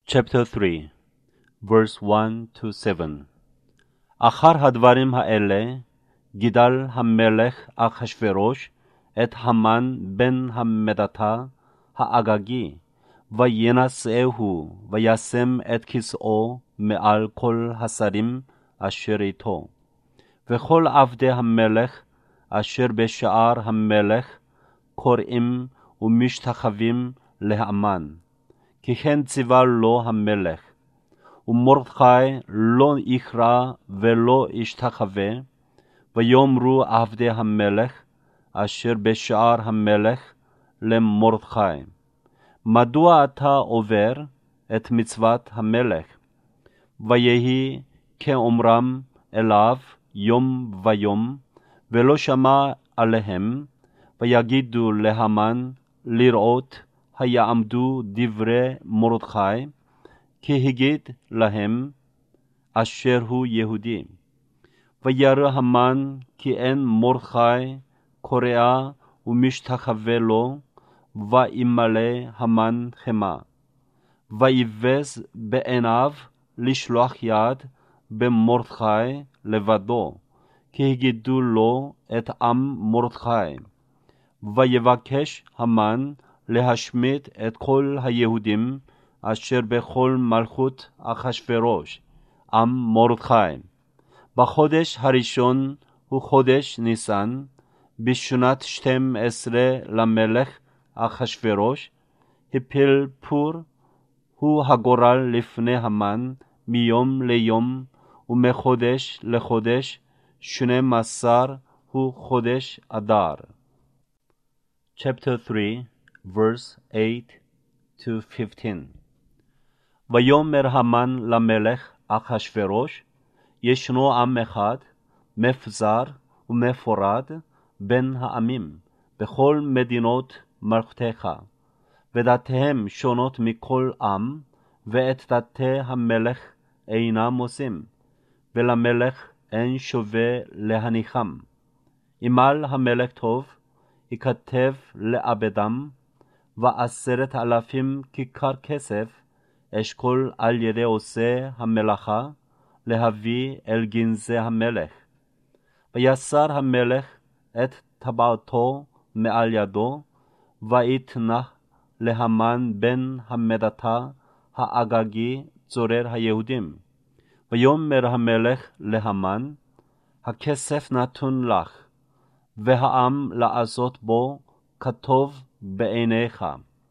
Chapter 3, verse 1-7. אחר הדברים האלה גידל המלך אחשוורוש את המן בן המדתה האגגי, וינשאהו, וישם את כסאו מעל כל השרים אשר איתו. וכל עבדי המלך אשר בשער המלך קוראים ומשתחווים להמן, כי כן ציווה לו המלך. ומרדכי לא יכרע ולא ישתחווה. ויאמרו עבדי המלך אשר בשער המלך למרדכי, מדוע אתה עובר את מצוות המלך? ויהי כאומרם אליו יום ויום, ולא שמע עליהם. ויגידו להמן לראות היעמדו דברי מרדכי, כי הגיד להם אשר הוא יהודי. וירא המן כי אין מרדכי קורע ומשתחווה לו, וימלא המן חמה. ויבז בעיניו לשלוח יד במרדכי לבדו, כי הגידו לו את עם מרדכי. ויבקש המן להשמיד את כל היהודים אשר בכל מלכות אחשוורוש, עם מרדכי. בחודש הראשון הוא חודש ניסן, בשנת 12 למלך אחשוורוש, הפיל פור הוא הגורל לפני המן מיום ליום, ומחודש לחודש 12 הוא חודש אדר. Chapter 3, verse 8-15. ויאמר המן למלך אחשוורוש, ישנו עם אחד, מפזר ומפורד בין העמים, בכל מדינות מלכותך, ודתיהם שונות מכל עם, ואת דתי המלך אינם עושים, ולמלך אין שווה להניחם. ימל המלך טוב, יכתב לאבדם, ו10,000 כיכר כסף, אשכול על ידי עושה המלאכה, להביא אל גנזי המלך. ויסר המלך את טבעתו מעל ידו, ויתנה להמן בן המדתה האגגי צורר היהודים. ויאמר המלך להמן, הכסף נתון לך, והעם לעשות בו כטוב בעיניך.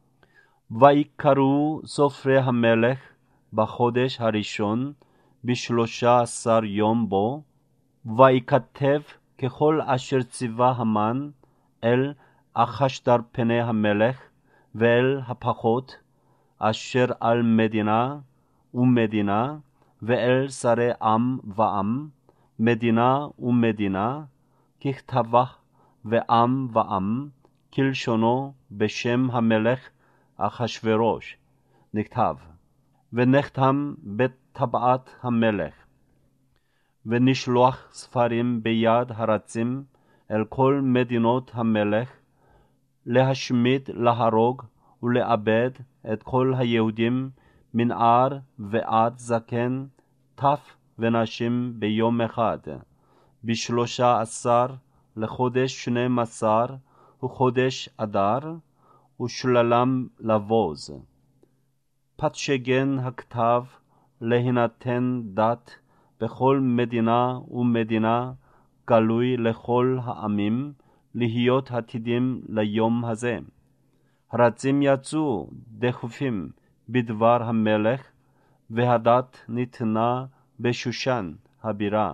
ויקראו סופרי המלך בחודש הראשון, ב13 יום בו, ויכתב ככל אשר ציווה המן אל אחשדר פני המלך, ואל הפחות אשר על מדינה ומדינה, ואל שרי עם ועם, מדינה ומדינה, ככתבה ועם ועם, כלשונו בשם המלך אחשוורוש, נכתב. ונחתם בטבעת המלך. ונשלוח ספרים ביד הרצים אל כל מדינות המלך, להשמיד, להרוג ולאבד את כל היהודים מנער ועד זקן, טף ונשים ביום אחד, ב13 לחודש 12 הוא חודש אדר, ושללם לבוז. פתשגן הכתב להינתן דת בכל מדינה ומדינה, גלוי לכל העמים, להיות עתידים ליום הזה. הרצים יצאו דחופים בדבר המלך, והדת ניתנה בשושן הבירה,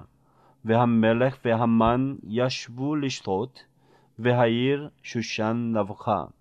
והמלך והמן ישבו לשתות, והעיר שושן נבוכה.